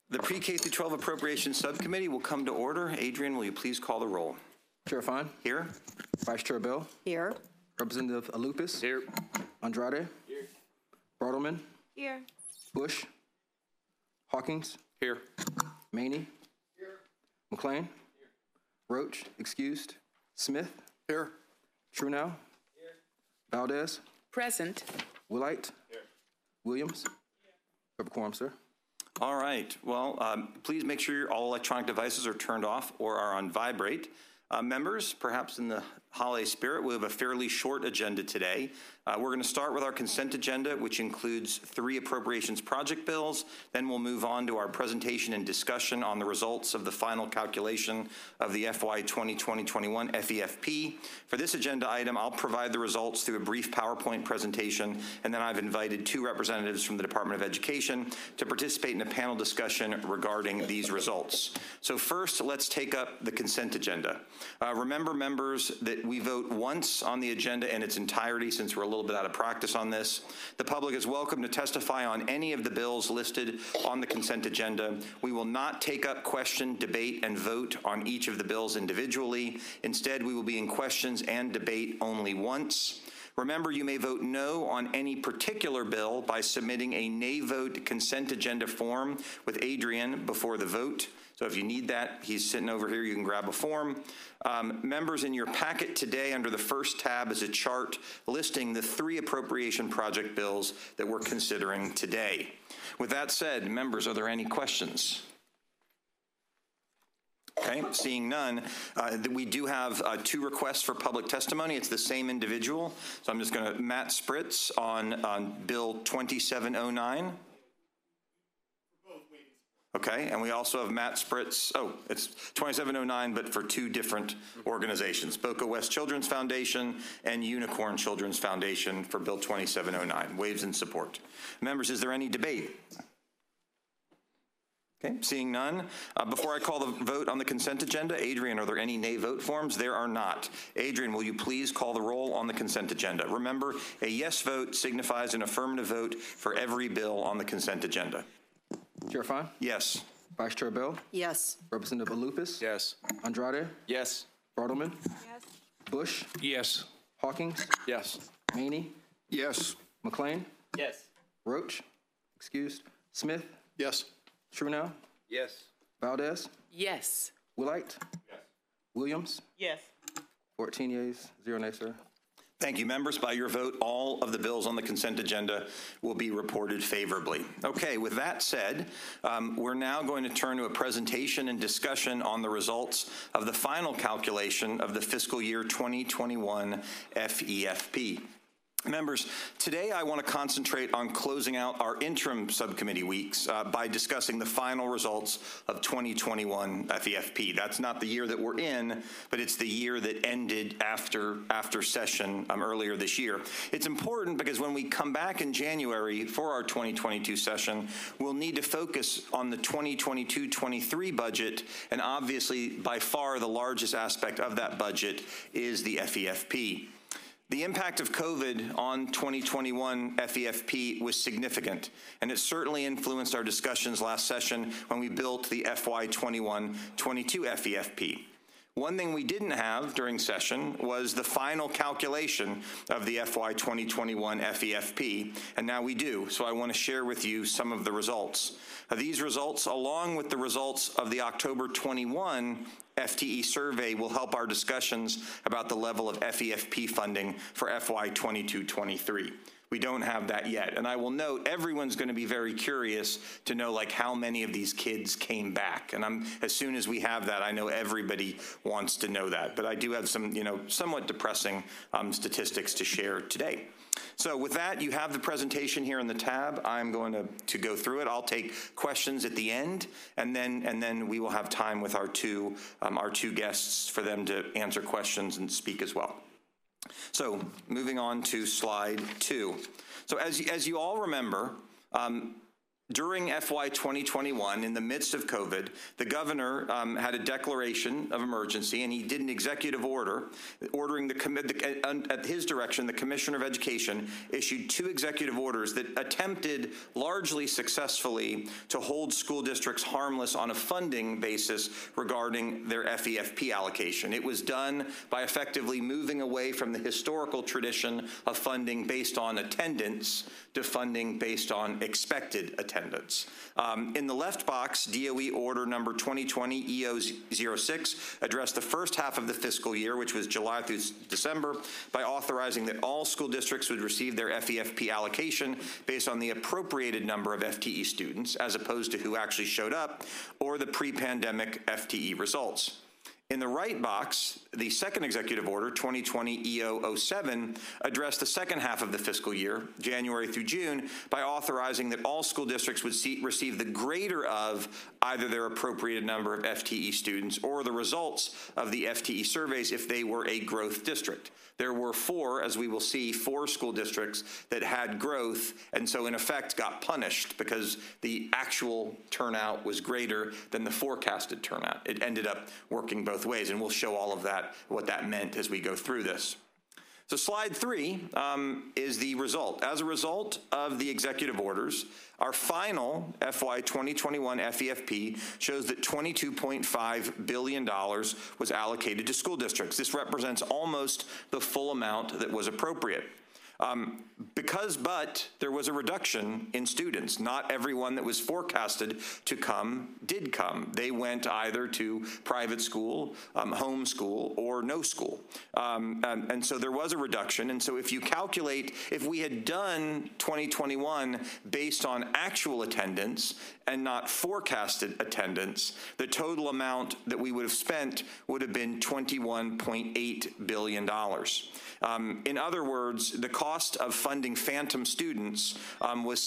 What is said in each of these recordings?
The Pre-K through 12 Appropriations Subcommittee will come to order. Adrian, will you please call the roll? Chair Fine. Here. Vice Chair Bell. Here. Representative Alupis. Here. Andrade. Here. Bartleman. Here. Bush. Hawkins. Here. Maney. Here. McLean. Here. Roach, excused. Smith. Here. Trunow. Here. Valdez. Present. Willite. Here. Williams. Here. We have a quorum, sir. All right. Well, please make sure all electronic devices are turned off or are on vibrate. Members, perhaps in the holiday spirit, we have a fairly short agenda today. We're going to start with our consent agenda, which includes 3 appropriations project bills. Then we'll move on to our presentation and discussion on the results of the final calculation of the FY 2020-21 FEFP. For this agenda item, I'll provide the results through a brief PowerPoint presentation, and then I've invited 2 representatives from the Department of Education to participate in a panel discussion regarding these results. So first, let's take up the consent agenda. Remember, members, that we vote once on the agenda in its entirety since we're a little bit out of practice on this. The public is welcome to testify on any of the bills listed on the consent agenda. We will not take up question, debate, and vote on each of the bills individually. Instead, we will be in questions and debate only once. Remember, you may vote no on any particular bill by submitting a nay vote consent agenda form with Adrian before the vote. So if you need that, he's sitting over here, you can grab a form. Members, in your packet today under the first tab is a chart listing the 3 appropriation project bills that we're considering today. With that said, members, are there any questions? Okay, seeing none, we do have 2 requests for public testimony. It's the same individual. So I'm just going to, Matt Spritz on Bill 2709. Okay, and we also have Matt Spritz, it's 2709, but for 2 different organizations, Boca West Children's Foundation and Unicorn Children's Foundation for Bill 2709. Waves in support. Members, is there any debate? Okay, seeing none. Before I call the vote on the consent agenda, Adrian, are there any nay vote forms? There are not. Adrian, will you please call the roll on the consent agenda? Remember, a yes vote signifies an affirmative vote for every bill on the consent agenda. Chair Fine. Yes. Vice Chair Bell. Yes. Representative Alupis. Yes. Andrade. Yes. Bartleman. Yes. Bush. Yes. Hawkins. Yes. Maney. Yes. McLean. Yes. Roach, excused. Smith. Yes. Trunow. Yes. Valdez. Yes. Willite. Yes. Williams. Yes. 14 yeas, 0 nays, sir. Thank you, members. By your vote, all of the bills on the consent agenda will be reported favorably. Okay, with that said, we're now going to turn to a presentation and discussion on the results of the final calculation of the fiscal year 2021 FEFP. Members, today I want to concentrate on closing out our interim subcommittee weeks by discussing the final results of 2021 FEFP. That's not the year that we're in, but it's the year that ended after session earlier this year. It's important because when we come back in January for our 2022 session, we'll need to focus on the 2022-23 budget, and obviously by far the largest aspect of that budget is the FEFP. The impact of COVID on 2021 FEFP was significant, and it certainly influenced our discussions last session when we built the FY 21-22 FEFP. One thing we didn't have during session was the final calculation of the FY 2021 FEFP, and now we do. So I want to share with you some of the results. These results, along with the results of the October 21 FTE survey, will help our discussions about the level of FEFP funding for FY 22-23. We don't have that yet. And I will note, everyone's going to be very curious to know like how many of these kids came back. And as soon as we have that, I know everybody wants to know that. But I do have some, somewhat depressing statistics to share today. So with that, you have the presentation here in the tab. I'm going to go through it. I'll take questions at the end, and then we will have time with our two guests for them to answer questions and speak as well. So moving on to slide 2. So as you all remember, During FY 2021, in the midst of COVID, the governor had a declaration of emergency, and he did an executive order ordering at his direction, the Commissioner of Education issued 2 executive orders that attempted largely successfully to hold school districts harmless on a funding basis regarding their FEFP allocation. It was done by effectively moving away from the historical tradition of funding based on attendance to funding based on expected attendance. In the left box, DOE order number 2020 EO06 addressed the first half of the fiscal year, which was July through December, by authorizing that all school districts would receive their FEFP allocation based on the appropriated number of FTE students, as opposed to who actually showed up, or the pre-pandemic FTE results. In the right box, the second executive order, 2020 EO07, addressed the second half of the fiscal year, January through June, by authorizing that all school districts would receive the greater of either their appropriated number of FTE students or the results of the FTE surveys if they were a growth district. There were 4, as we will see, 4 school districts that had growth, and so in effect got punished because the actual turnout was greater than the forecasted turnout. It ended up working both ways, and we'll show all of that, what that meant as we go through this. So slide 3 is the result. As a result of the executive orders, our final FY 2021 FEFP shows that $22.5 billion was allocated to school districts. This represents almost the full amount that was appropriate. But there was a reduction in students. Not everyone that was forecasted to come did come. They went either to private school, home school, or no school. And so there was a reduction. And so if you calculate, if we had done 2021 based on actual attendance and not forecasted attendance, the total amount that we would have spent would have been $21.8 billion. In other words, the cost of funding phantom students was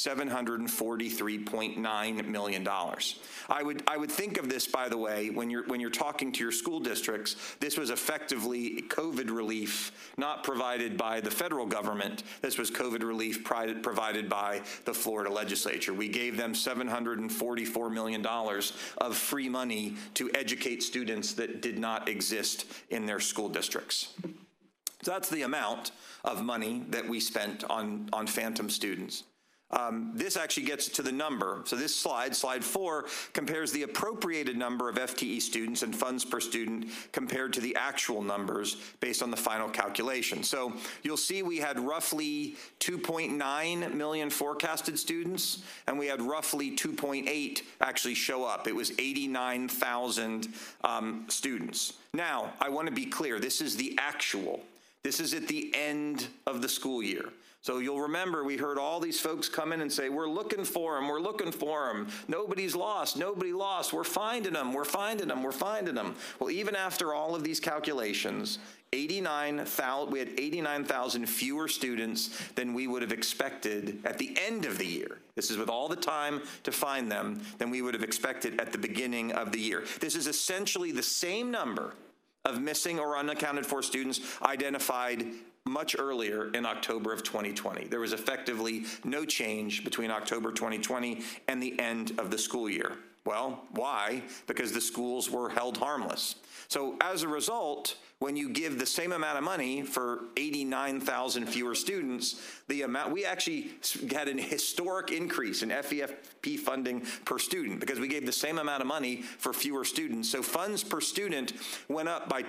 $743.9 million. I would think of this, by the way, when you're talking to your school districts, this was effectively COVID relief not provided by the federal government. This was COVID relief provided by the Florida legislature. We gave them $744 million of free money to educate students that did not exist in their school districts. So that's the amount of money that we spent on phantom students. This actually gets to the number. So this slide 4, compares the appropriated number of FTE students and funds per student compared to the actual numbers based on the final calculation. So you'll see we had roughly 2.9 million forecasted students, and we had roughly 2.8 actually show up. It was 89,000 students. Now, I want to be clear, this is the actual. This is at the end of the school year. So you'll remember we heard all these folks come in and say, we're looking for them, we're looking for them. Nobody's lost, nobody lost. We're finding them, we're finding them, we're finding them. Well, even after all of these calculations, we had 89,000 fewer students than we would have expected at the end of the year. This is with all the time to find them than we would have expected at the beginning of the year. This is essentially the same number of missing or unaccounted for students identified much earlier in October of 2020. There was effectively no change between October 2020 and the end of the school year. Well, why? Because the schools were held harmless. So as a result, when you give the same amount of money for 89,000 fewer students, we actually had an historic increase in FEFP funding per student because we gave the same amount of money for fewer students. So funds per student went up by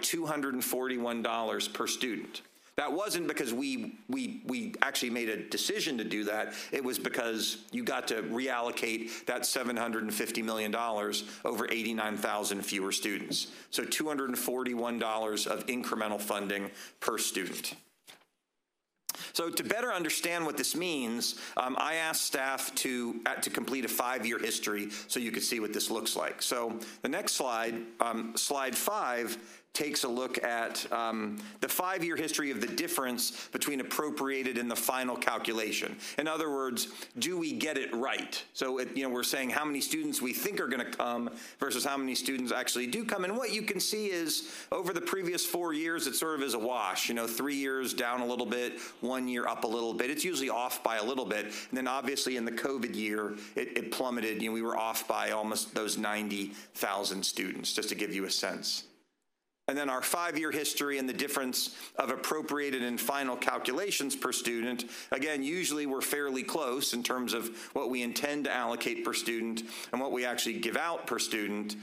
$241 per student. That wasn't because we actually made a decision to do that. It was because you got to reallocate that $750 million over 89,000 fewer students. So $241 of incremental funding per student. So to better understand what this means, I asked staff to complete a 5-year history so you could see what this looks like. So the next slide, slide 5, takes a look at the 5-year history of the difference between appropriated and the final calculation. In other words, do we get it right? So, we're saying how many students we think are going to come versus how many students actually do come. And what you can see is over the previous 4 years, it sort of is a wash. 3 years down a little bit, 1 year up a little bit. It's usually off by a little bit. And then obviously in the COVID year, it plummeted. We were off by almost those 90,000 students, just to give you a sense. And then our 5-year history and the difference of appropriated and final calculations per student. Again, usually we're fairly close in terms of what we intend to allocate per student and what we actually give out per student.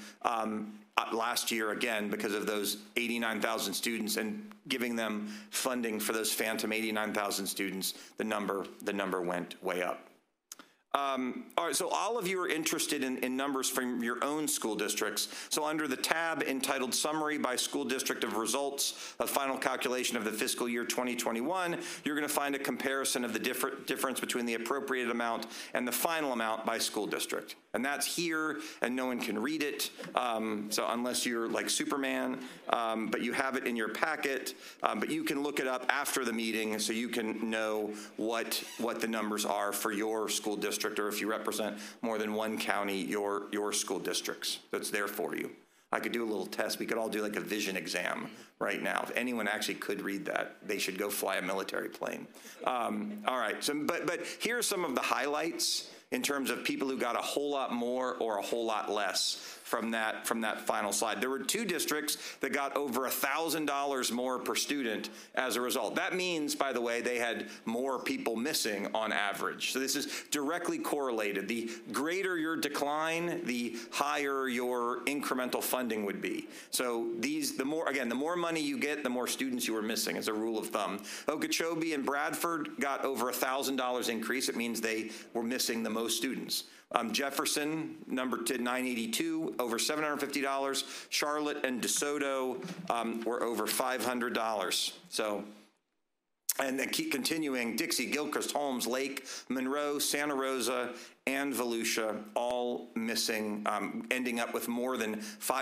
Last year, again, because of those 89,000 students and giving them funding for those phantom 89,000 students, the number went way up. All right, so all of you are interested in numbers from your own school districts. So under the tab entitled Summary by School District of Results of Final Calculation of the Fiscal Year 2021, you're going to find a comparison of the difference between the appropriated amount and the final amount by school district. And that's here, and no one can read it, so unless you're like Superman, but you have it in your packet, but you can look it up after the meeting so you can know what the numbers are for your school district, or if you represent more than one county, your school districts. That's there for you. I could do a little test. We could all do like a vision exam right now. If anyone actually could read that, they should go fly a military plane. All right, so but here's some of the highlights in terms of people who got a whole lot more or a whole lot less from that final slide. There were 2 districts that got over $1,000 more per student as a result. That means, by the way, they had more people missing on average. So this is directly correlated. The greater your decline, the higher your incremental funding would be. So the more money you get, the more students you are missing as a rule of thumb. Okeechobee and Bradford got over $1,000 increase. It means they were missing the most students. Jefferson, number 982, over $750. Charlotte and DeSoto were over $500. So, and then keep continuing, Dixie, Gilchrist, Holmes, Lake, Monroe, Santa Rosa, and Volusia, all missing, ending up with more than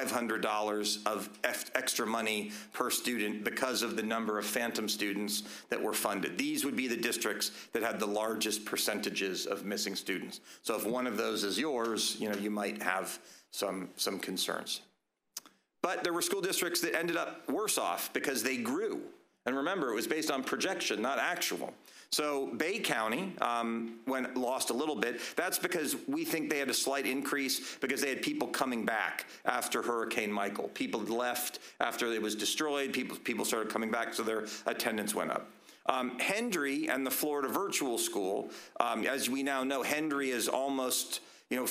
$500 of extra money per student because of the number of phantom students that were funded. These would be the districts that had the largest percentages of missing students. So if one of those is yours, you might have some concerns. But there were school districts that ended up worse off because they grew. And remember, it was based on projection, not actual. So Bay County lost a little bit. That's because we think they had a slight increase because they had people coming back after Hurricane Michael. People left after it was destroyed. People started coming back, so their attendance went up. Hendry and the Florida Virtual School, as we now know, Hendry is almost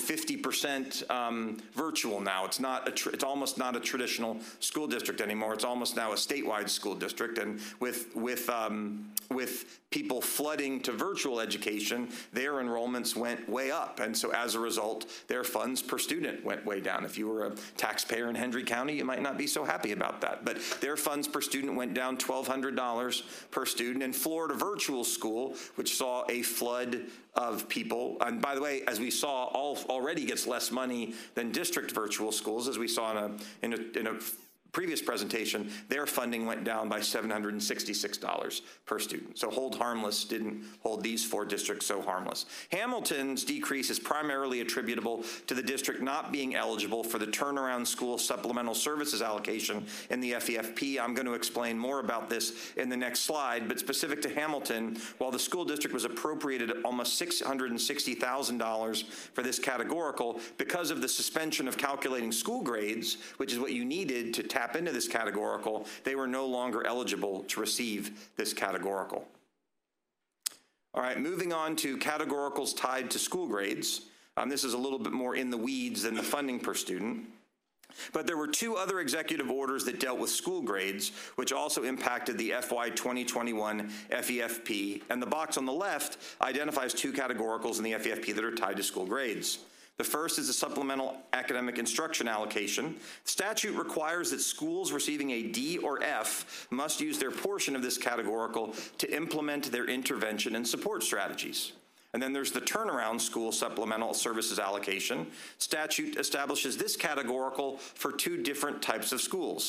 50% virtual now. It's almost not a traditional school district anymore. It's almost now a statewide school district. And with people flooding to virtual education, their enrollments went way up. And so as a result, their funds per student went way down. If you were a taxpayer in Hendry County, you might not be so happy about that. But their funds per student went down $1,200 per student. And Florida Virtual School, which saw a flood of people, and by the way, as we saw, already gets less money than district virtual schools, as we saw in a previous presentation, their funding went down by $766 per student. So hold harmless didn't hold these 4 districts so harmless. Hamilton's decrease is primarily attributable to the district not being eligible for the Turnaround School Supplemental Services allocation in the FEFP. I'm going to explain more about this in the next slide, but specific to Hamilton, while the school district was appropriated almost $660,000 for this categorical, because of the suspension of calculating school grades, which is what you needed to tap into this categorical, they were no longer eligible to receive this categorical. All right, moving on to categoricals tied to school grades. This is a little bit more in the weeds than the funding per student. But there were 2 other executive orders that dealt with school grades, which also impacted the FY 2021 FEFP. And the box on the left identifies 2 categoricals in the FEFP that are tied to school grades. The first is the Supplemental Academic Instruction Allocation. Statute requires that schools receiving a D or F must use their portion of this categorical to implement their intervention and support strategies. And then there's the Turnaround School Supplemental Services Allocation. Statute establishes this categorical for 2 different types of schools.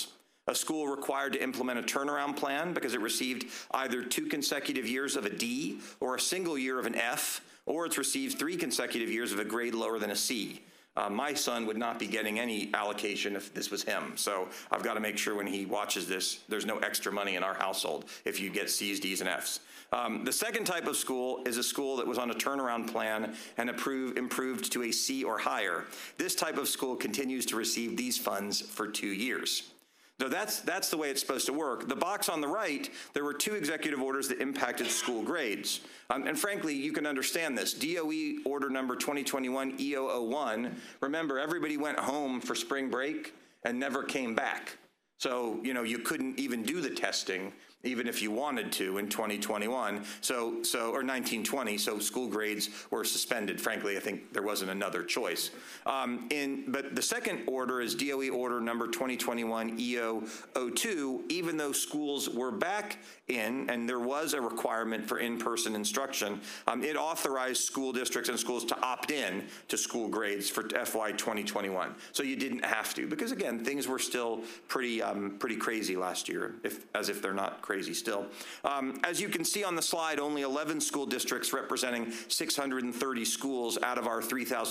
a school required to implement a turnaround plan because it received either 2 consecutive years of a D or a single year of an F, or it's received 3 consecutive years of a grade lower than a C. My son would not be getting any allocation if this was him. So I've got to make sure when he watches this, there's no extra money in our household if you get C's, D's, and F's. The second type of school is a school that was on a turnaround plan and improved to a C or higher. This type of school continues to receive these funds for 2 years. So that's the way it's supposed to work. The box on the right, there were 2 executive orders that impacted school grades. And frankly, you can understand this. DOE order number 2021 E001, remember, everybody went home for spring break and never came back. So, you know, you couldn't even do the testing even if you wanted to in 2021, or 1920, so school grades were suspended. Frankly, I think there wasn't another choice. But the second order is DOE order number 2021 E002, even though schools were back in and there was a requirement for in-person instruction, it authorized school districts and schools to opt in to school grades for FY 2021. So you didn't have to, because again, things were still pretty crazy last year, as if they're not crazy still. As you can see on the slide, only 11 school districts representing 630 schools out of our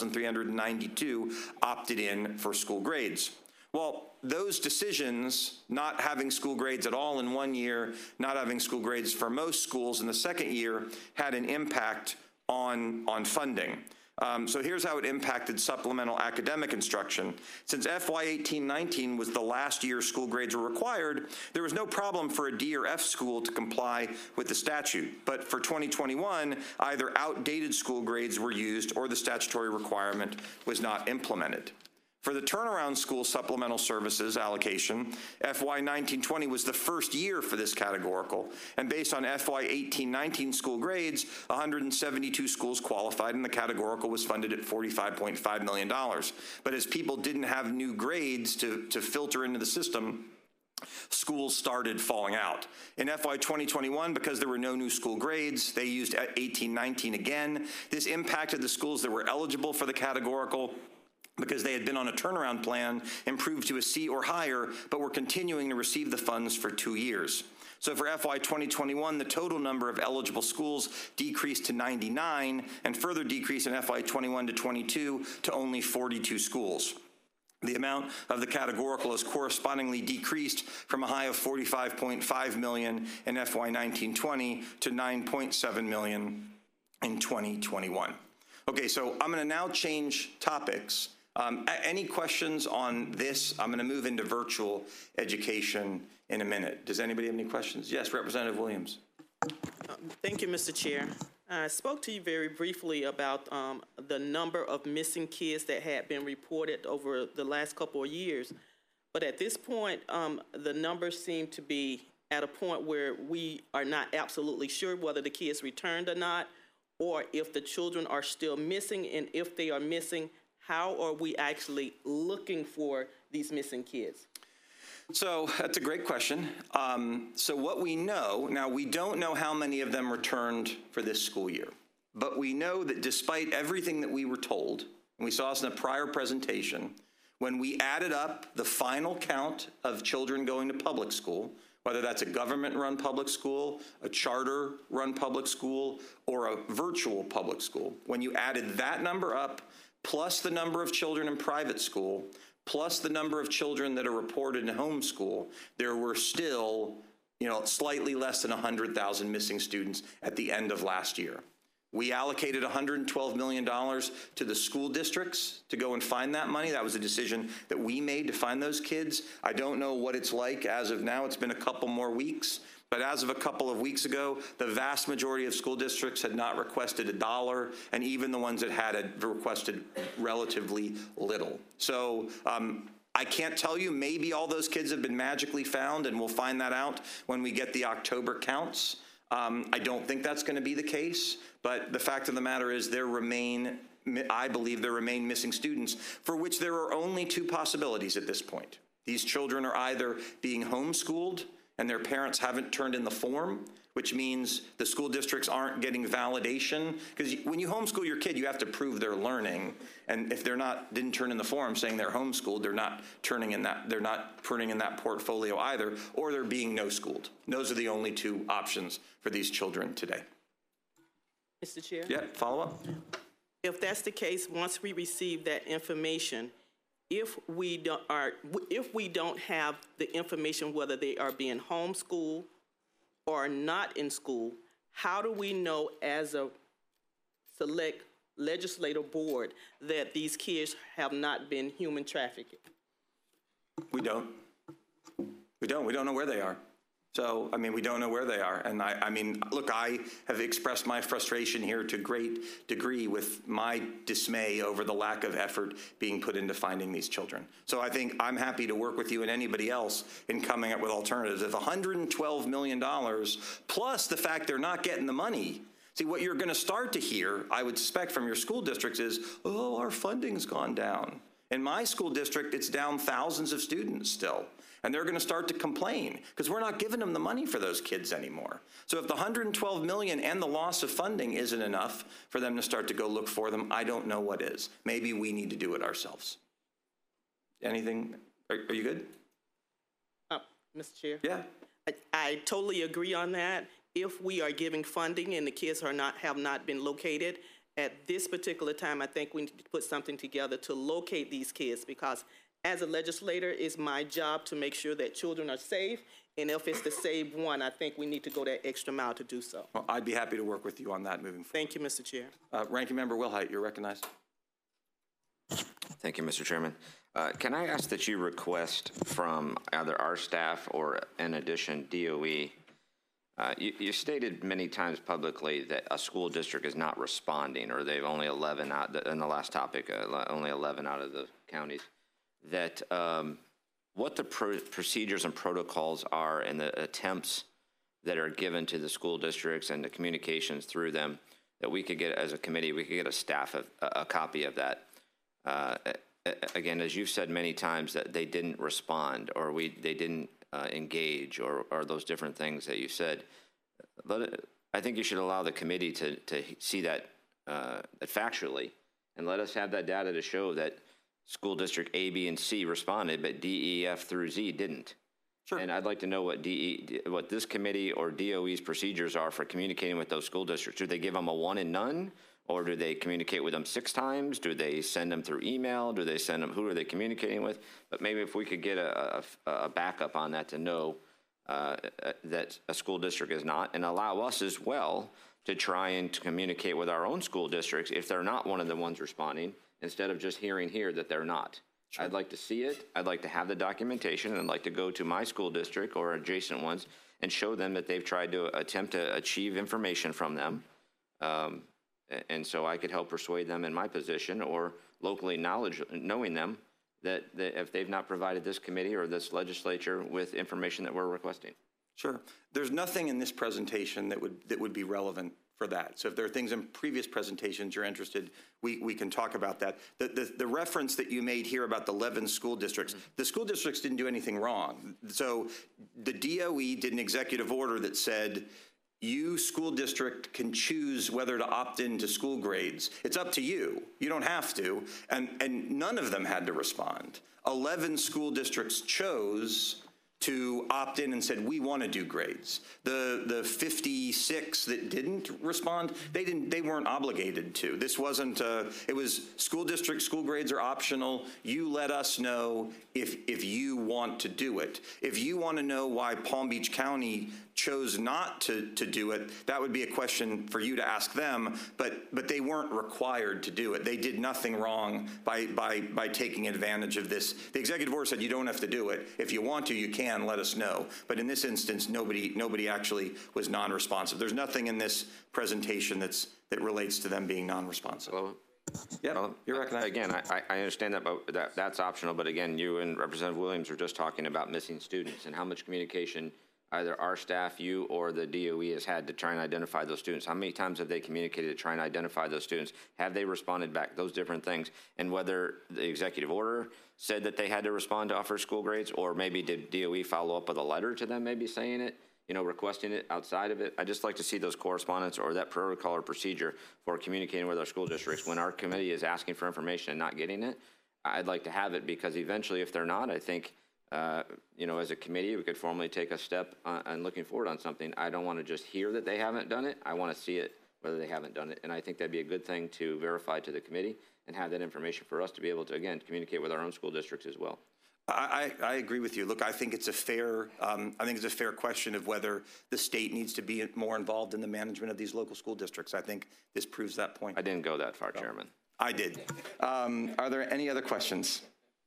3,392 opted in for school grades. Well, those decisions, not having school grades at all in 1 year, not having school grades for most schools in the second year, had an impact on funding. So here's how it impacted supplemental academic instruction. Since FY 18-19 was the last year school grades were required, there was no problem for a D or F school to comply with the statute. But for 2021, either outdated school grades were used or the statutory requirement was not implemented. For the turnaround school supplemental services allocation, FY 19-20 was the first year for this categorical, and based on FY 18-19 school grades, 172 schools qualified and the categorical was funded at $45.5 million. But as people didn't have new grades to filter into the system, schools started falling out. In FY 2021, because there were no new school grades, they used 18-19 again. This impacted the schools that were eligible for the categorical because they had been on a turnaround plan, improved to a C or higher, but were continuing to receive the funds for 2 years. So for FY 2021, the total number of eligible schools decreased to 99 and further decreased in FY 21 to 22 to only 42 schools. The amount of the categorical has correspondingly decreased from a high of $45.5 million in FY 19-20 to $9.7 million in 2021. Okay, so I'm going to now change topics. Any questions on this? I'm going to move into virtual education in a minute. Does anybody have any questions? Yes, Representative Williams. Thank you, Mr. Chair. I spoke to you very briefly about the number of missing kids that had been reported over the last couple of years. But at this point, the numbers seem to be at a point where we are not absolutely sure whether the kids returned or not, or if the children are still missing, and if they are missing, how are we actually looking for these missing kids? So that's a great question. So what we know, now we don't know how many of them returned for this school year, but we know that despite everything that we were told, and we saw this in a prior presentation, when we added up the final count of children going to public school, whether that's a government-run public school, a charter-run public school, or a virtual public school, when you added that number up, plus the number of children in private school, plus the number of children that are reported in homeschool, there were still, slightly less than 100,000 missing students at the end of last year. We allocated $112 million to the school districts to go and find that money. That was a decision that we made to find those kids. I don't know what it's like as of now. It's been a couple more weeks. But as of a couple of weeks ago, the vast majority of school districts had not requested $1, and even the ones that had requested relatively little. So I can't tell you, maybe all those kids have been magically found, and we'll find that out when we get the October counts. I don't think that's going to be the case, but the fact of the matter is I believe there remain missing students for which there are only 2 possibilities at this point. These children are either being homeschooled and their parents haven't turned in the form, which means the school districts aren't getting validation. Because when you homeschool your kid, you have to prove they're learning. And if didn't turn in the form saying they're homeschooled, they're not putting in that portfolio either, or they're being no-schooled. Those are the only two options for these children today. Mr. Chair? Yeah, follow up? If that's the case, once we receive that information, if we don't have the information whether they are being homeschooled or not in school, how do we know as a select legislative board that these kids have not been human trafficked? We don't. We don't know where they are. So, I mean, we don't know where they are. And I mean, look, I have expressed my frustration here to a great degree with my dismay over the lack of effort being put into finding these children. So I think I'm happy to work with you and anybody else in coming up with alternatives. If $112 million plus the fact they're not getting the money, see, what you're going to start to hear, I would suspect from your school districts is, oh, our funding's gone down. In my school district, it's down thousands of students still. And they're going to start to complain because we're not giving them the money for those kids anymore. So if the $112 million and the loss of funding isn't enough for them to start to go look for them, I don't know what is. Maybe we need to do it ourselves. Anything? Are you good? Mr. Chair? Yeah. I totally agree on that. If we are giving funding and the kids have not been located, at this particular time, I think we need to put something together to locate these kids, because as a legislator, it's my job to make sure that children are safe, and if it's to save one, I think we need to go that extra mile to do so. Well, I'd be happy to work with you on that moving forward. Thank you, Mr. Chair. Ranking Member Wilhite, you're recognized. Thank you, Mr. Chairman. Can I ask that you request from either our staff or, in addition, DOE? You stated many times publicly that a school district is not responding, or they've only 11 out, in the last topic, only 11 out of the counties. That what the procedures and protocols are and the attempts that are given to the school districts and the communications through them, that we could get, as a committee, we could get a staff a copy of that. Again, as you've said many times, that they didn't respond, or they didn't engage, or those different things that you said. I think you should allow the committee to see that factually, and let us have that data to show that school district A, B, and C responded, but D, E, F through Z didn't. Sure. And I'd like to know what this committee or DOE's procedures are for communicating with those school districts. Do they give them a one and none, or do they communicate with them 6 times? Do they send them through email? Do they send them? Who are they communicating with? But maybe if we could get a backup on that to know that a school district is not, and allow us as well to try and to communicate with our own school districts if they're not one of the ones responding, instead of just hearing here that they're not. Sure. I'd like to see it. I'd like to have the documentation, and I'd like to go to my school district or adjacent ones and show them that they've tried to attempt to achieve information from them. And so I could help persuade them in my position, or locally knowing them that if they've not provided this committee or this legislature with information that we're requesting. Sure. There's nothing in this presentation that would be relevant for that. So if there are things in previous presentations you're interested, we can talk about that. The reference that you made here about the 11 school districts, the school districts didn't do anything wrong. So the DOE did an executive order that said, you, school district, can choose whether to opt into school grades. It's up to you. You don't have to. And none of them had to respond. 11 school districts chose to opt in and said, we want to do grades. The 56 that didn't respond, they weren't obligated to. This wasn't, it was school district, school grades are optional. You let us know if you want to do it. If you want to know why Palm Beach County chose not to do it, that would be a question for you to ask them, but they weren't required to do it. They did nothing wrong by taking advantage of this. The executive order said you don't have to do it. If you want to, you can, let us know. But in this instance, nobody actually was non-responsive. There's nothing in this presentation that relates to them being non-responsive. Hello? Yeah, well, you're recognized. Again, I understand that, but that's optional. But again, you and Representative Williams are just talking about missing students and how much communication either our staff, you, or the DOE has had to try and identify those students? How many times have they communicated to try and identify those students? Have they responded back? Those different things. And whether the executive order said that they had to respond to offer school grades, or maybe did DOE follow up with a letter to them maybe saying it, requesting it outside of it? I'd just like to see those correspondence or that protocol or procedure for communicating with our school districts when our committee is asking for information and not getting it. I'd like to have it, because eventually, if they're not, I think, as a committee, we could formally take a step on looking forward on something. I don't want to just hear that they haven't done it. I want to see it, whether they haven't done it. And I think that'd be a good thing to verify to the committee and have that information for us to be able to, again, communicate with our own school districts as well. I agree with you. Look, I think it's a fair question of whether the state needs to be more involved in the management of these local school districts. I think this proves that point. I didn't go that far, Chairman. I did. Are there any other questions?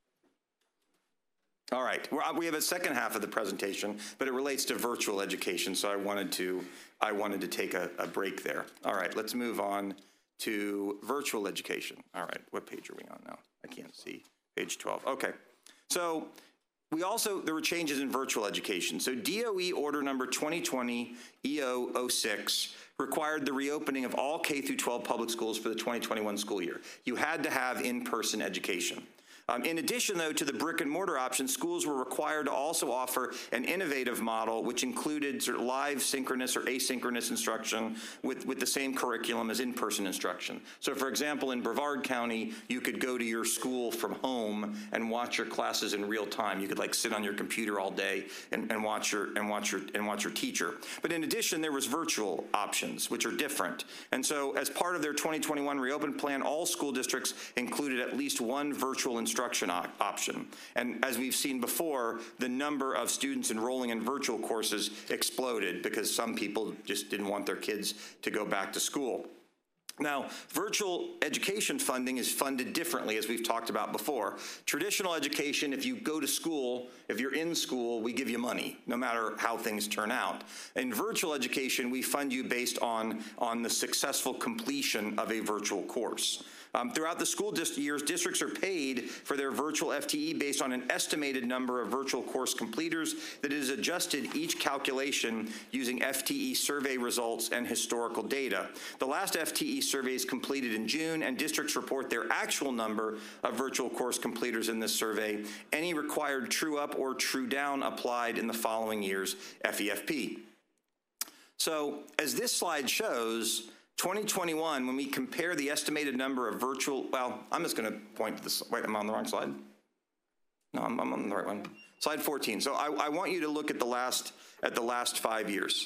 All right, we have a second half of the presentation, but it relates to virtual education, so I wanted to take a break there. All right, let's move on to virtual education. All right, what page are we on now? I can't see. Page 12. Okay, so there were changes in virtual education. So DOE order number 2020 EO06 required the reopening of all K through 12 public schools for the 2021 school year. You had to have in-person education. In addition, though, to the brick and mortar option, schools were required to also offer an innovative model, which included sort of live synchronous or asynchronous instruction with the same curriculum as in-person instruction. So, for example, in Brevard County, you could go to your school from home and watch your classes in real time. You could sit on your computer all day and watch your teacher. But in addition, there was virtual options, which are different. And so, as part of their 2021 reopen plan, all school districts included at least one virtual instruction option. And as we've seen before, the number of students enrolling in virtual courses exploded because some people just didn't want their kids to go back to school. Now, virtual education funding is funded differently, as we've talked about before. Traditional education, if you go to school, if you're in school, we give you money, no matter how things turn out. In virtual education, we fund you based on the successful completion of a virtual course. Throughout the school years, districts are paid for their virtual FTE based on an estimated number of virtual course completers that is adjusted each calculation using FTE survey results and historical data. The last FTE survey is completed in June, and districts report their actual number of virtual course completers in this survey. Any required true up or true down applied in the following year's FEFP. So, as this slide shows, 2021, when we compare the estimated number of I'm just going to point to this. Wait, am I on the wrong slide? No, I'm on the right one. Slide 14. So I want you to look at the last 5 years.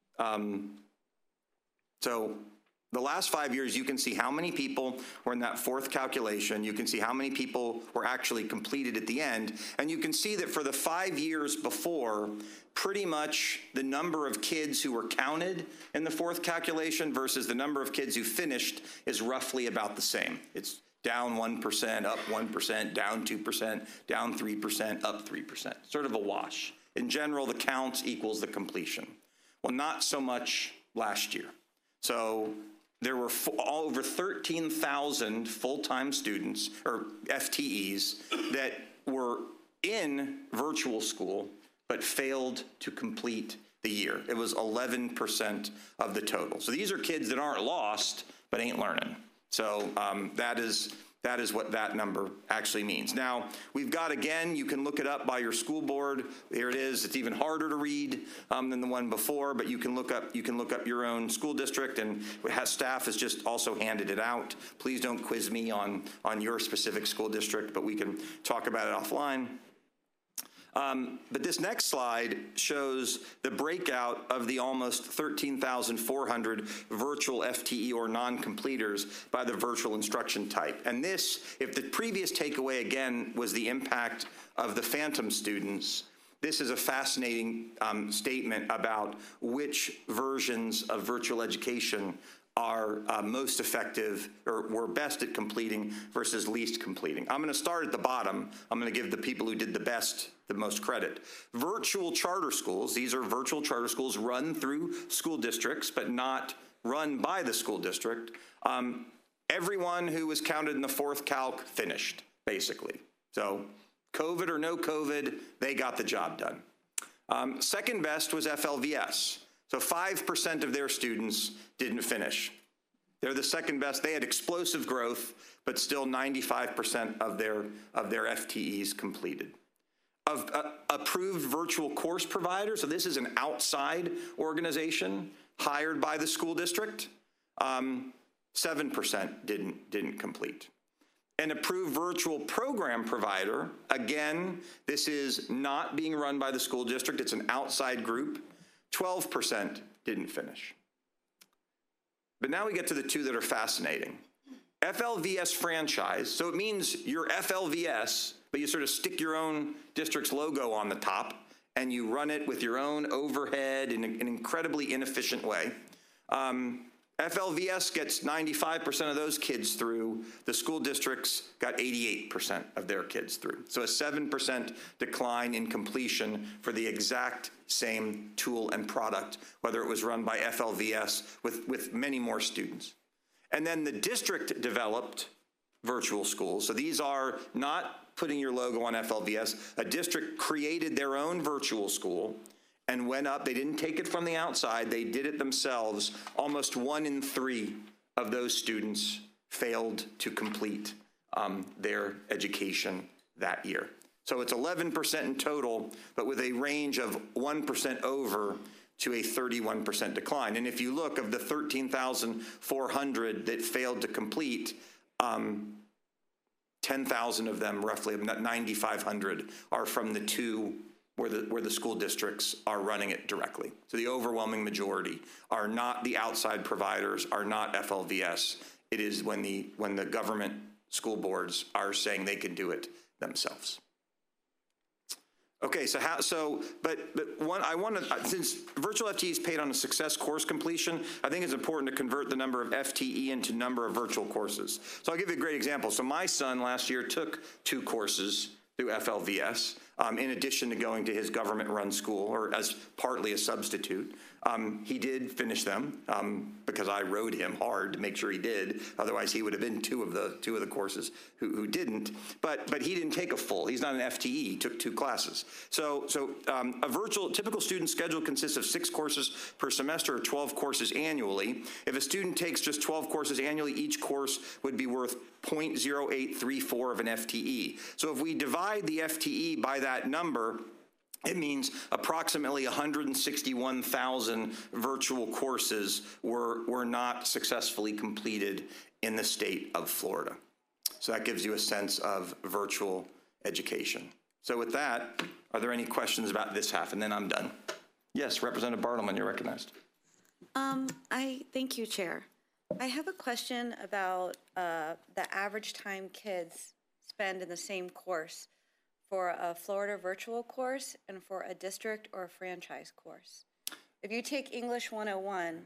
So the last 5 years, you can see how many people were in that fourth calculation. You can see how many people were actually completed at the end. And you can see that for the 5 years before, pretty much the number of kids who were counted in the fourth calculation versus the number of kids who finished is roughly about the same. It's down 1%, up 1%, down 2%, down 3%, up 3%, sort of a wash. In general, the counts equals the completion. Well, not so much last year. So there were over 13,000 full-time students, or FTEs, that were in virtual school but failed to complete the year. It was 11% of the total. So these are kids that aren't lost, but ain't learning. So that is what that number actually means. Now, we've got, again, you can look it up by your school board. Here it is. It's even harder to read than the one before, but you can look up your own school district, and staff has just also handed it out. Please don't quiz me on your specific school district, but we can talk about it offline. But this next slide shows the breakout of the almost 13,400 virtual FTE or non-completers by the virtual instruction type. And this, if the previous takeaway again was the impact of the phantom students, this is a fascinating statement about which versions of virtual education are most effective or were best at completing versus least completing. I'm going to start at the bottom. I'm going to give the people who did the best the most credit. Virtual charter schools, these are virtual charter schools run through school districts but not run by the school district. Everyone who was counted in the fourth calc finished, basically. So COVID or no COVID, they got the job done. Second best was FLVS. So 5% of their students didn't finish. They're the second best. They had explosive growth, but still 95% of their FTEs completed. Of approved virtual course providers, so this is an outside organization hired by the school district, 7% didn't complete. An approved virtual program provider, again, this is not being run by the school district, it's an outside group, 12% didn't finish. But now we get to the two that are fascinating. FLVS franchise, so it means you're FLVS, but you sort of stick your own district's logo on the top and you run it with your own overhead in an incredibly inefficient way. FLVS gets 95% of those kids through. The school districts got 88% of their kids through. So a 7% decline in completion for the exact same tool and product, whether it was run by FLVS with many more students. And then the district developed virtual schools. So these are not putting your logo on FLVS. A district created their own virtual school and went up. They didn't take it from the outside. They did it themselves. Almost 1 in 3 of those students failed to complete their education that year. So it's 11% in total, but with a range of 1% over to a 31% decline. And if you look, of the 13,400 that failed to complete, 10,000 of them, roughly 9,500, are from the two where the school districts are running it directly. So the overwhelming majority are not the outside providers, are not FLVS. It is when the government school boards are saying they can do it themselves. Okay, but I want to, since virtual FTE is paid on a success course completion, I think it's important to convert the number of FTE into number of virtual courses. So I'll give you a great example. So my son last year took 2 courses through FLVS, in addition to going to his government-run school, or as partly a substitute. He did finish them because I rode him hard to make sure he did. Otherwise, he would have been two of the courses who didn't. But he didn't take a full. He's not an FTE. He took 2 classes. So a virtual typical student schedule consists of 6 courses per semester or 12 courses annually. If a student takes just 12 courses annually, each course would be worth 0.0834 of an FTE. So if we divide the FTE by that number, it means approximately 161,000 virtual courses were not successfully completed in the state of Florida. So that gives you a sense of virtual education. So with that, are there any questions about this half? And then I'm done. Yes, Representative Bartleman, you're recognized. Thank you, Chair. I have a question about the average time kids spend in the same course for a Florida virtual course and for a district or a franchise course. If you take English 101,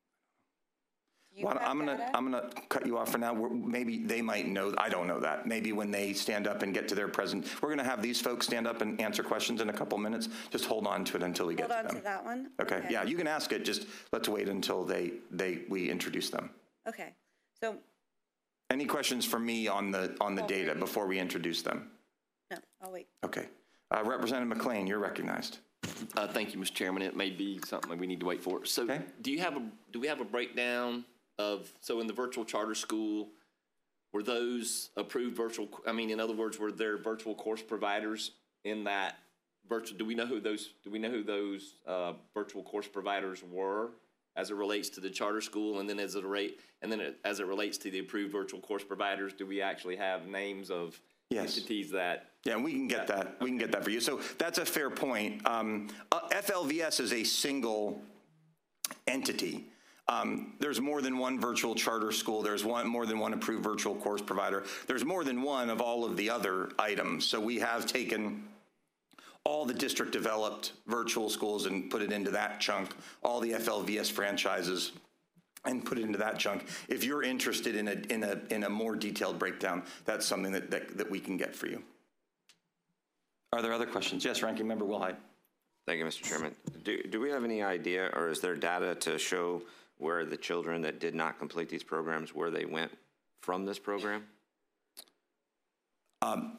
I'm gonna cut you off for now. Maybe they might know. I don't know that. Maybe when they stand up and get to their present, we're gonna have these folks stand up and answer questions in a couple minutes. Just hold on to it until we get to them. Hold on to that one? Okay. Yeah, you can ask it. Just let's wait until we introduce them. Okay. So. Any questions for me on the data before we introduce them? No, I'll wait. Okay. Representative McLean, you're recognized. Thank you, Mr. Chairman. It may be something that we need to wait for. So okay. Do we have a breakdown of, so in the virtual charter school, were those approved virtual, in other words, were there virtual course providers in that virtual, do we know who those virtual course providers were as it relates to the charter school? And then as it relates to the approved virtual course providers, do we actually have names of entities that? Yeah, and we can get that. Okay. We can get that for you. So that's a fair point. FLVS is a single entity. There's more than one virtual charter school. There's more than one approved virtual course provider. There's more than one of all of the other items. So we have taken all the district developed virtual schools and put it into that chunk, all the FLVS franchises and put it into that chunk. If you're interested in a more detailed breakdown, that's something that we can get for you. Are there other questions? Yes, Ranking Member Wilhite. Thank you, Mr. Chairman. Do we have any idea, or is there data to show where the children that did not complete these programs, where they went from this program?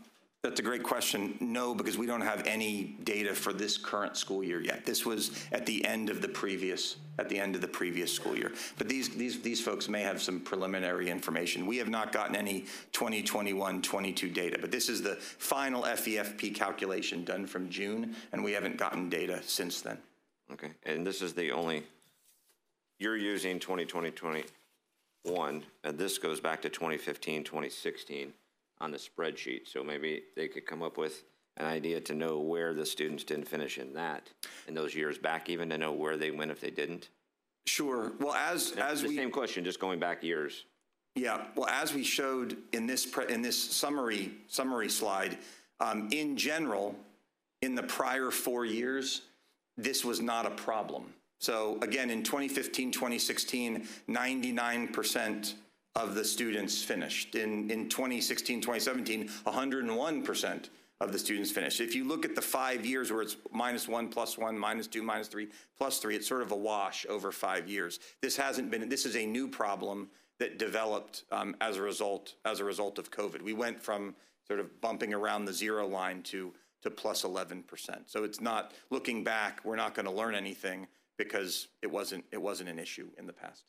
That's a great question. No, because we don't have any data for this current school year yet. This was at the end of the previous school year. But these folks may have some preliminary information. We have not gotten any 2021-22 data, but this is the final FEFP calculation done from June, and we haven't gotten data since then. Okay, and this is the only, you're using 2020-21, and this goes back to 2015-2016 on the spreadsheet. So maybe they could come up with an idea to know where the students didn't finish in those years back, even to know where they went if they didn't. Sure. Well, as the we same question, just going back years. Yeah. Well, as we showed in this summary slide, in general, in the prior 4 years, this was not a problem. So again, in 2015, 2016, 99% of the students finished. In 2016, 2017, 101% of the students finished. If you look at the 5 years where it's -1, +1, -2, -3, +3, it's sort of a wash over 5 years. This is a new problem that developed as a result of COVID. We went from sort of bumping around the zero line to +11%. So it's not, looking back, we're not going to learn anything because it wasn't an issue in the past.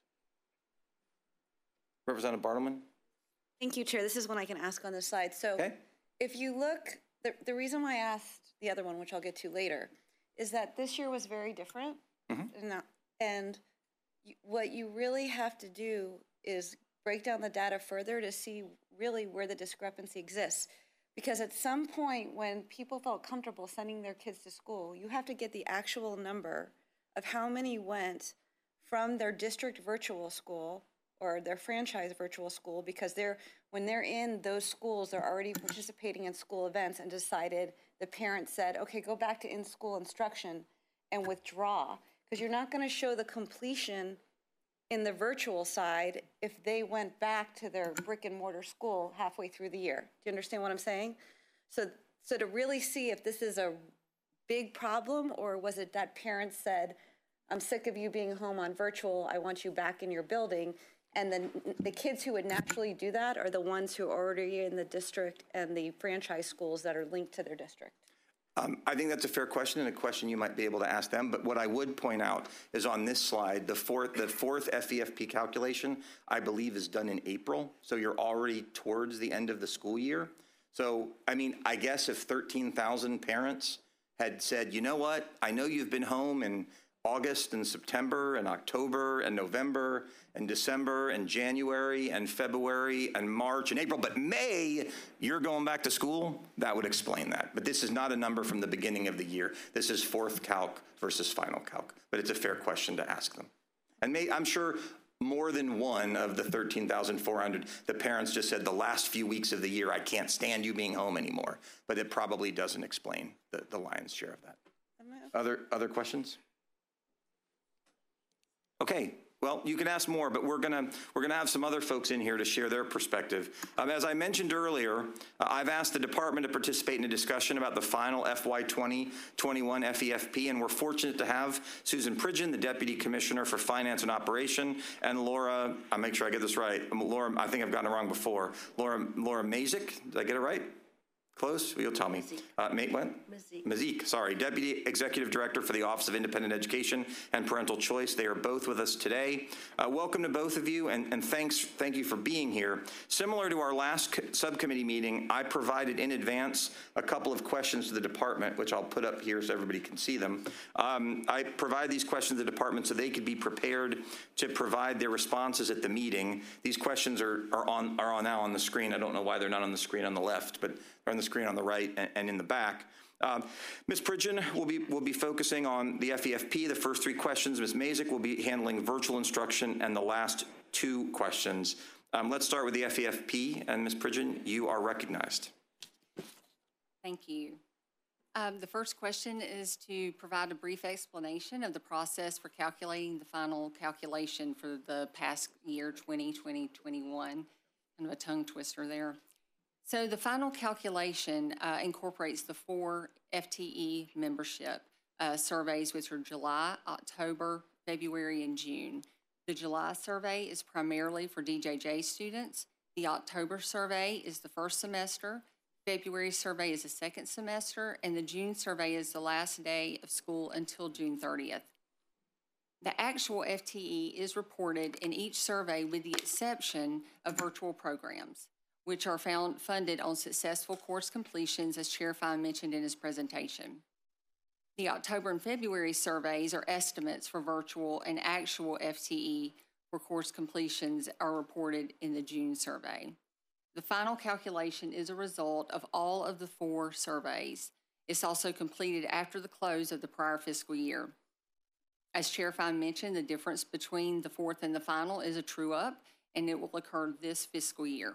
Representative Bartleman? Thank you, Chair. This is one I can ask on this slide. So Okay. if you look, the reason why I asked the other one, which I'll get to later, is that this year was very different. And what you really have to do is break down the data further to see really where the discrepancy exists. Because at some point when people felt comfortable sending their kids to school, you have to get the actual number of how many went from their district virtual school or their franchise virtual school, because when they're in those schools, they're already participating in school events and decided, the parents said, okay, go back to in-school instruction and withdraw. Because you're not going to show the completion in the virtual side if they went back to their brick and mortar school halfway through the year. Do you understand what I'm saying? So to really see if this is a big problem, or was it that parents said, I'm sick of you being home on virtual, I want you back in your building. And then the kids who would naturally do that are the ones who are already in the district and the franchise schools that are linked to their district. I think that's a fair question and a question you might be able to ask them. But what I would point out is on this slide, the fourth FEFP calculation, I believe, is done in April. So you're already towards the end of the school year. So, I mean, I guess if 13,000 parents had said, you know what, I know you've been home in August and September and October and November and December and January and February and March and April, but May, you're going back to school, that would explain that. But this is not a number from the beginning of the year. This is fourth calc versus final calc, but it's a fair question to ask them. And I'm sure more than one of the 13,400, the parents just said the last few weeks of the year, I can't stand you being home anymore. But it probably doesn't explain the lion's share of that. Other questions? Okay, well, you can ask more, but we're gonna have some other folks in here to share their perspective. As I mentioned earlier, I've asked the department to participate in a discussion about the final FY 2021 FEFP, and we're fortunate to have Susan Pridgeon, the Deputy Commissioner for Finance and Operation, and Laura, I'll make sure I get this right, Laura, I think I've gotten it wrong before, Laura Mazik, did I get it right? Close? You'll tell me. Mazik, sorry. Deputy Executive Director for the Office of Independent Education and Parental Choice. They are both with us today. Welcome to both of you, and thank you for being here. Similar to our last subcommittee meeting, I provided in advance a couple of questions to the department, which I'll put up here so everybody can see them. I provide these questions to the department so they could be prepared to provide their responses at the meeting. These questions are now on the screen. I don't know why they're not on the screen on the left, but on the screen on the right and in the back. Ms. Pridgeon will be focusing on the FEFP, the first three questions. Ms. Mazik will be handling virtual instruction and the last two questions. Let's start with the FEFP, and Ms. Pridgeon, you are recognized. Thank you. The first question is to provide a brief explanation of the process for calculating the final calculation for the past year, 2020-21. Kind of a tongue twister there. So the final calculation incorporates the 4 FTE membership surveys, which are July, October, February, and June. The July survey is primarily for DJJ students. The October survey is the first semester. February survey is the second semester, and the June survey is the last day of school until June 30th. The actual FTE is reported in each survey with the exception of virtual programs, which are funded on successful course completions, as Chair Fine mentioned in his presentation. The October and February surveys are estimates for virtual, and actual FTE for course completions are reported in the June survey. The final calculation is a result of all of the 4 surveys. It's also completed after the close of the prior fiscal year. As Chair Fine mentioned, the difference between the fourth and the final is a true-up, and it will occur this fiscal year.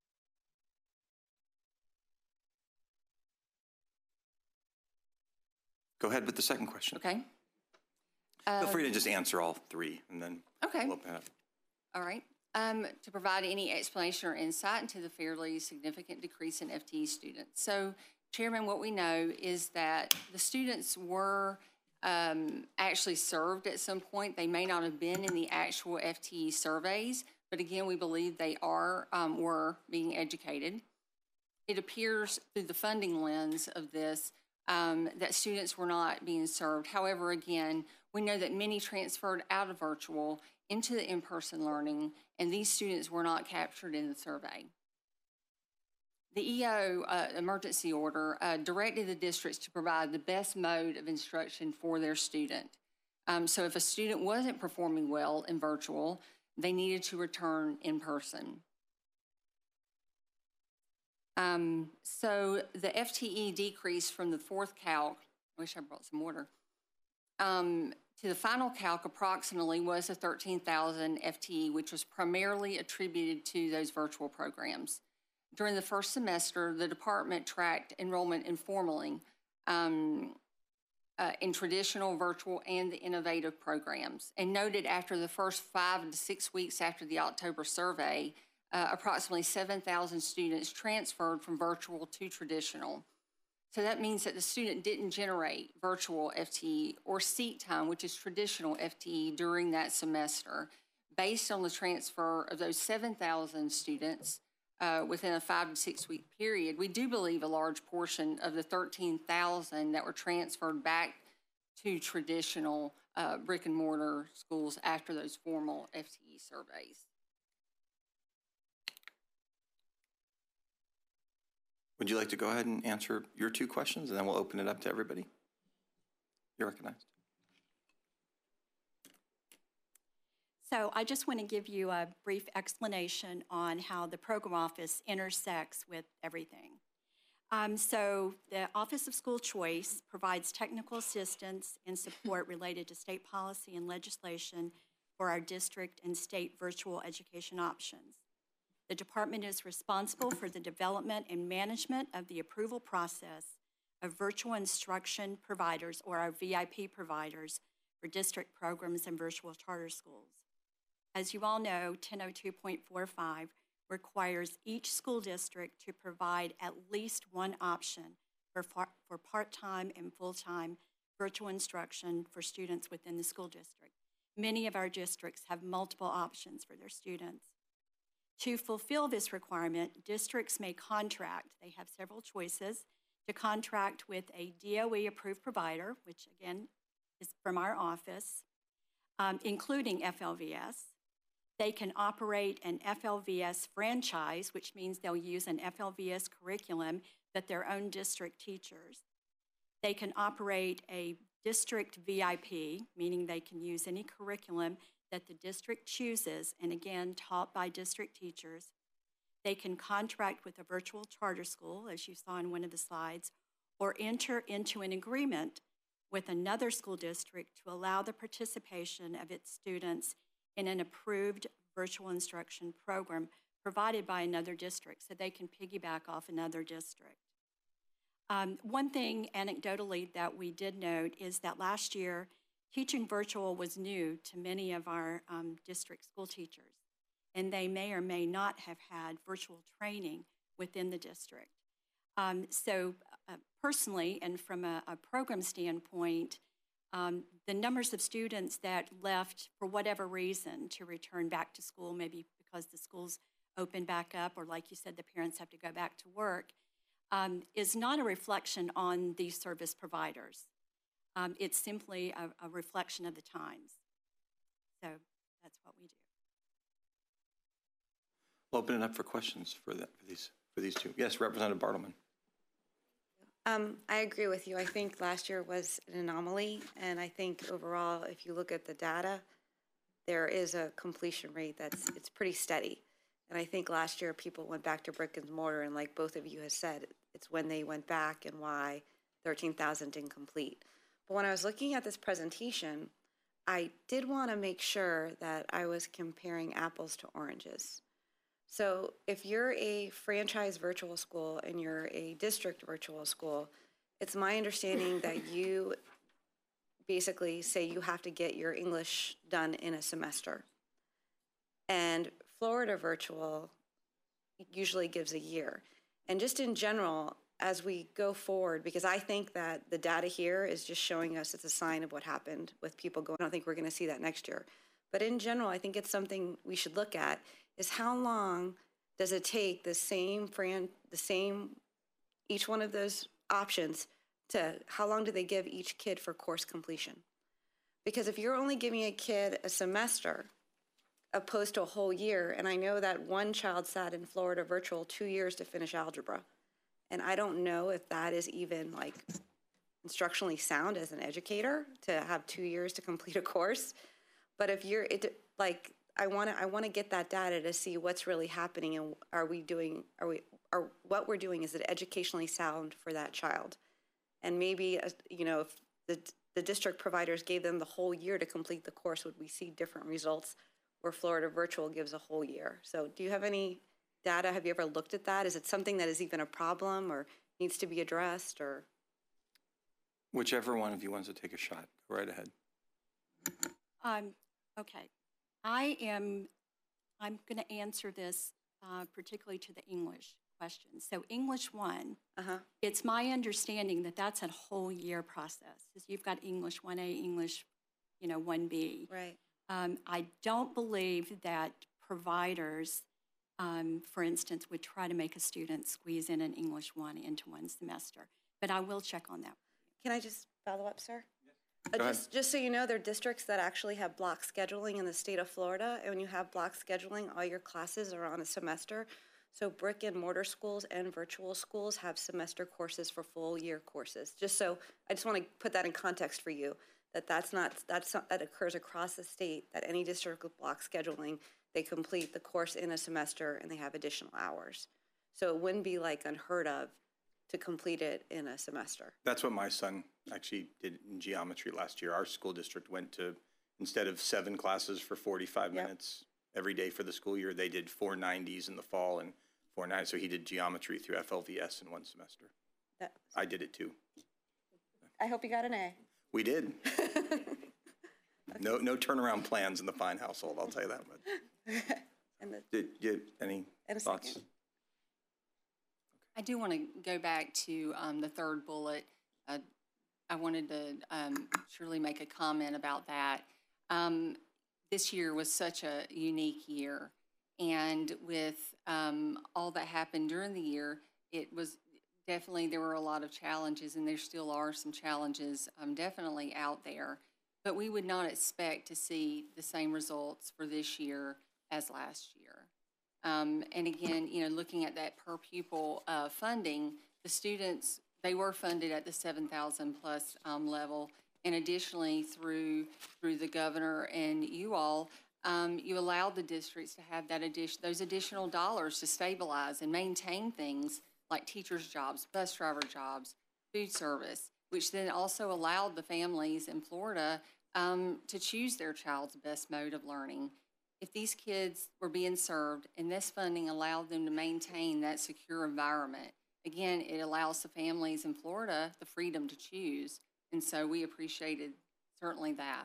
Go ahead with the second question. Okay? Feel free to just answer all 3, and then Okay. we'll open it up. All right. To provide any explanation or insight into the fairly significant decrease in FTE students. So, Chairman, what we know is that the students were actually served at some point. They may not have been in the actual FTE surveys, but again, we believe they were being educated. It appears through the funding lens of this that students were not being served. However, again, we know that many transferred out of virtual into the in-person learning, and these students were not captured in the survey. The EO emergency order directed the districts to provide the best mode of instruction for their student. So if a student wasn't performing well in virtual, they needed to return in person. So the FTE decrease from the fourth calc, I wish I brought some water, to the final calc approximately was a 13,000 FTE, which was primarily attributed to those virtual programs. During the first semester, the department tracked enrollment informally in traditional, virtual, and the innovative programs, and noted after the first 5 to 6 weeks after the October survey, approximately 7,000 students transferred from virtual to traditional. So that means that the student didn't generate virtual FTE or seat time, which is traditional FTE, during that semester. Based on the transfer of those 7,000 students within a 5 to 6 week period, we do believe a large portion of the 13,000 that were transferred back to traditional brick and mortar schools after those formal FTE surveys. Would you like to go ahead and answer your 2 questions, and then we'll open it up to everybody? You're recognized. So I just want to give you a brief explanation on how the program office intersects with everything. So the Office of School Choice provides technical assistance and support related to state policy and legislation for our district and state virtual education options. The department is responsible for the development and management of the approval process of virtual instruction providers, or our VIP providers, for district programs and virtual charter schools. As you all know, 1002.45 requires each school district to provide at least one option for part-time and full-time virtual instruction for students within the school district. Many of our districts have multiple options for their students. To fulfill this requirement, districts may contract, they have several choices, to contract with a DOE-approved provider, which again is from our office, including FLVS. They can operate an FLVS franchise, which means they'll use an FLVS curriculum that their own district teachers. They can operate a district VIP, meaning they can use any curriculum that the district chooses, and again, taught by district teachers. They can contract with a virtual charter school, as you saw in one of the slides, or enter into an agreement with another school district to allow the participation of its students in an approved virtual instruction program provided by another district, so they can piggyback off another district. One thing anecdotally that we did note is that last year, teaching virtual was new to many of our district school teachers, and they may or may not have had virtual training within the district. So personally, and from a program standpoint, the numbers of students that left for whatever reason to return back to school, maybe because the schools open back up, or like you said, the parents have to go back to work, is not a reflection on these service providers. It's simply a reflection of the times. So that's what we do. We'll open it up for questions for these two. Yes, Representative Bartleman. I agree with you. I think last year was an anomaly, and I think overall, if you look at the data, there is a completion rate it's pretty steady. And I think last year people went back to brick and mortar, and like both of you have said, it's when they went back and why 13,000 didn't complete. But when I was looking at this presentation, I did want to make sure that I was comparing apples to oranges. So if you're a franchise virtual school and you're a district virtual school, it's my understanding that you basically say you have to get your English done in a semester. And Florida virtual usually gives a year. And just in general, as we go forward, because I think that the data here is just showing us it's a sign of what happened with people going, I don't think we're going to see that next year. But in general, I think it's something we should look at, is how long does it take each one of those options how long do they give each kid for course completion? Because if you're only giving a kid a semester opposed to a whole year, and I know that one child sat in Florida virtual 2 years to finish algebra, and I don't know if that is even like instructionally sound as an educator to have 2 years to complete a course. But if you're, I want to get that data to see what's really happening, and what we're doing, is it educationally sound for that child? And maybe, if the district providers gave them the whole year to complete the course, would we see different results where Florida Virtual gives a whole year? So do you have any data? Have you ever looked at that? Is it something that is even a problem or needs to be addressed? Or Whichever one of you wants to take a shot, go right ahead. Okay. I'm going to answer this particularly to the English question. So English 1, it's my understanding that that's a whole year process. Because you've got English 1A, English, 1B. right? I don't believe that providers, for instance, would try to make a student squeeze in an English 1 into one semester. But I will check on that. Can I just follow up, sir? Go ahead. Just so you know, there are districts that actually have block scheduling in the state of Florida, and when you have block scheduling, all your classes are on a semester. So brick and mortar schools and virtual schools have semester courses for full year courses. I just want to put that in context for you, that occurs across the state, that any district with block scheduling, they complete the course in a semester and they have additional hours. So it wouldn't be like unheard of to complete it in a semester. That's what my son actually did in geometry last year. Our school district went to, instead of 7 classes for 45 minutes every day for the school year, they did 4 90s in the fall and 4 90s. So he did geometry through FLVS in one semester. I did it too. I hope you got an A. We did. No turnaround plans in the Fine household, I'll tell you that much. Did you any thoughts? Second. I do want to go back to the third bullet. I wanted to surely make a comment about that. This year was such a unique year, and with all that happened during the year, it was definitely, there were a lot of challenges, and there still are some challenges definitely out there. But we would not expect to see the same results for this year as last year. And again, looking at that per pupil funding, the students, they were funded at the 7,000 plus level. And additionally, through the governor and you all, you allowed the districts to have those additional dollars to stabilize and maintain things like teachers' jobs, bus driver jobs, food service, which then also allowed the families in Florida to choose their child's best mode of learning. If these kids were being served and this funding allowed them to maintain that secure environment, again, it allows the families in Florida the freedom to choose. And so we appreciated certainly that.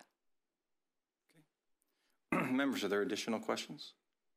Okay. Members, are there additional questions?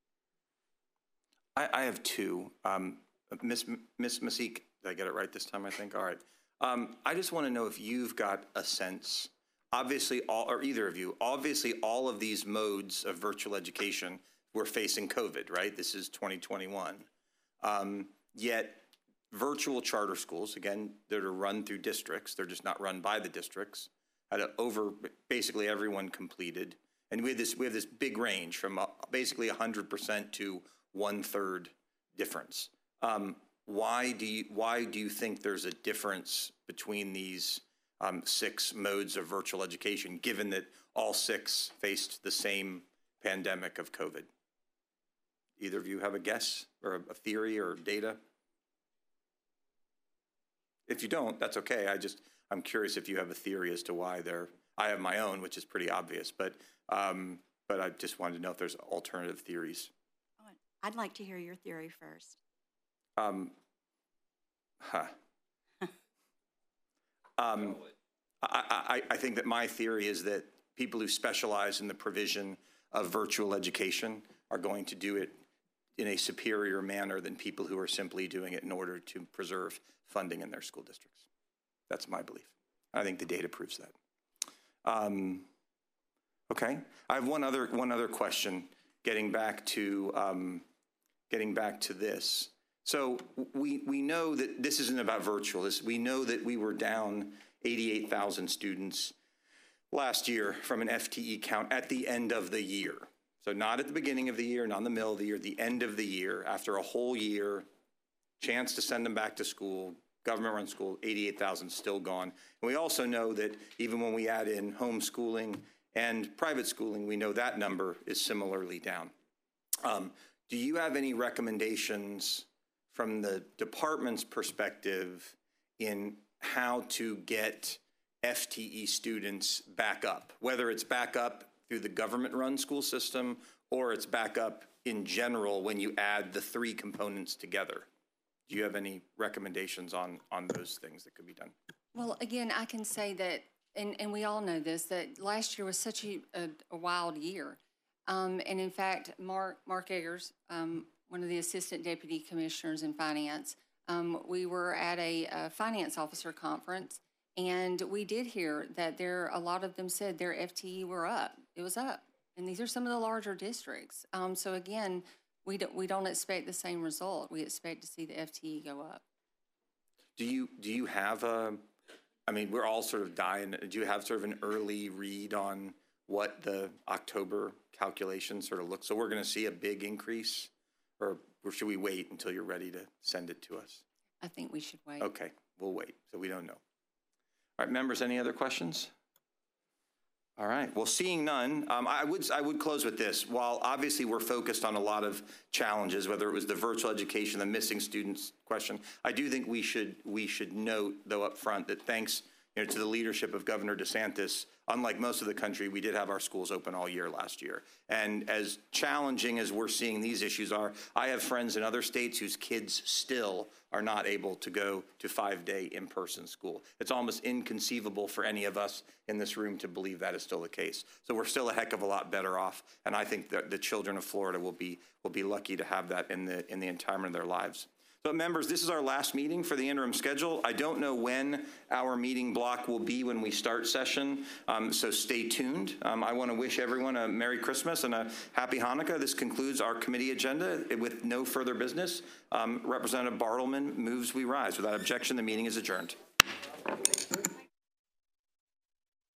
I have 2. Miss Masik, did I get it right this time, I think? All right. I just want to know if you've got a sense, obviously, either of you, obviously all of these modes of virtual education were facing COVID, right? This is 2021. Yet virtual charter schools, again, that are run through districts, they're just not run by the districts, had basically everyone completed. And we have this big range from basically 100% to 1/3 difference. Why do you think there's a difference between these 6 modes of virtual education, given that all 6 faced the same pandemic of COVID? Either of you have a guess or a theory or data? If you don't, that's okay. I'm curious if you have a theory as to why they're. I have my own, which is pretty obvious, but I just wanted to know if there's alternative theories. I'd like to hear your theory first. I think that my theory is that people who specialize in the provision of virtual education are going to do it in a superior manner than people who are simply doing it in order to preserve funding in their school districts. That's my belief. I think the data proves that. Okay, I have one other question. Getting back to this. So we know that this isn't about virtual. We know that we were down 88,000 students last year from an FTE count at the end of the year. So not at the beginning of the year, not in the middle of the year, the end of the year, after a whole year, chance to send them back to school, government-run school, 88,000 still gone. And we also know that even when we add in homeschooling and private schooling, we know that number is similarly down. Do you have any recommendations from the department's perspective in how to get FTE students back up, whether it's back up through the government-run school system or it's back up in general when you add the 3 components together? Do you have any recommendations on those things that could be done? Well, again, I can say that, and we all know this, that last year was such a wild year. And in fact, Mark Eggers, one of the assistant deputy commissioners in finance, we were at a finance officer conference, and we did hear that a lot of them said their FTE were up. It was up, and these are some of the larger districts. So again, we don't expect the same result. We expect to see the FTE go up. Do you have we're all sort of dying. Do you have sort of an early read on what the October calculation sort of looks? So we're going to see a big increase, or should we wait until you're ready to send it to us? I think we should wait. Okay, we'll wait. So we don't know. All right, members, any other questions? All right, well, seeing none, I would close with this. While obviously we're focused on a lot of challenges, whether it was the virtual education, the missing students question, I do think we should note, though, up front that thanks to the leadership of Governor DeSantis, unlike most of the country, we did have our schools open all year last year. And as challenging as we're seeing these issues are, I have friends in other states whose kids still are not able to go to 5-day in-person school. It's almost inconceivable for any of us in this room to believe that is still the case. So we're still a heck of a lot better off, and I think that the children of Florida will be lucky to have that in the retirement of their lives. So members, this is our last meeting for the interim schedule. I don't know when our meeting block will be when we start session, so stay tuned. I want to wish everyone a Merry Christmas and a Happy Hanukkah. This concludes our committee agenda. With no further business, Representative Bartleman moves we rise. Without objection, the meeting is adjourned.